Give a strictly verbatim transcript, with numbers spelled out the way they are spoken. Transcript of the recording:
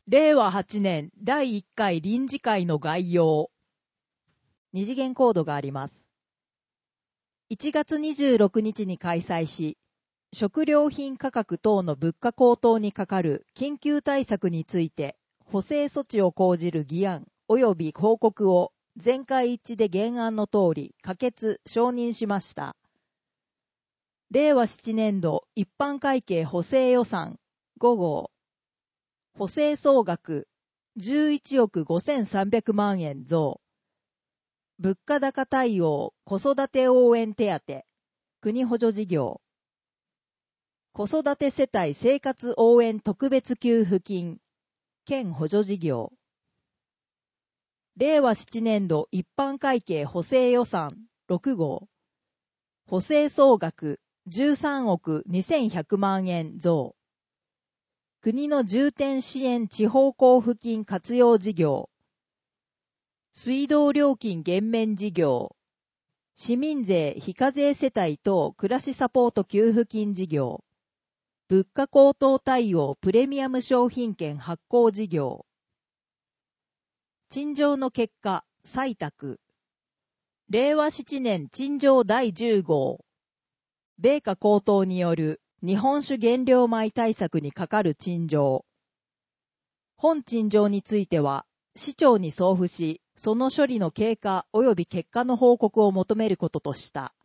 れいわはちねんだいいっかい臨時会の概要。二次元コードがあります。いちがつにじゅうろくにちに開催し、食料品価格等の物価高騰にかかる緊急対策について、補正措置を講じる議案及び報告を全会一致で原案の通り可決・承認しました。れいわななねん度一般会計補正予算ご号。補正総額じゅういちおくごせんさんびゃくまんえん増。物価高対応子育て応援手当、国補助事業。子育て世帯生活応援特別給付金、県補助事業。れいわななねん度一般会計補正予算ろく号。補正総額じゅうさんおくにせんひゃくまんえん増。国の重点支援地方交付金活用事業。水道料金減免事業。市民税非課税世帯等暮らしサポート給付金事業。物価高騰対応プレミアム商品券発行事業。陳情の結果、採択。れいわななねん陳情だいじゅう号。米価高騰による日本酒原料米対策にかかる陳情。本陳情については、市長に送付し、その処理の経過及び結果の報告を求めることとした。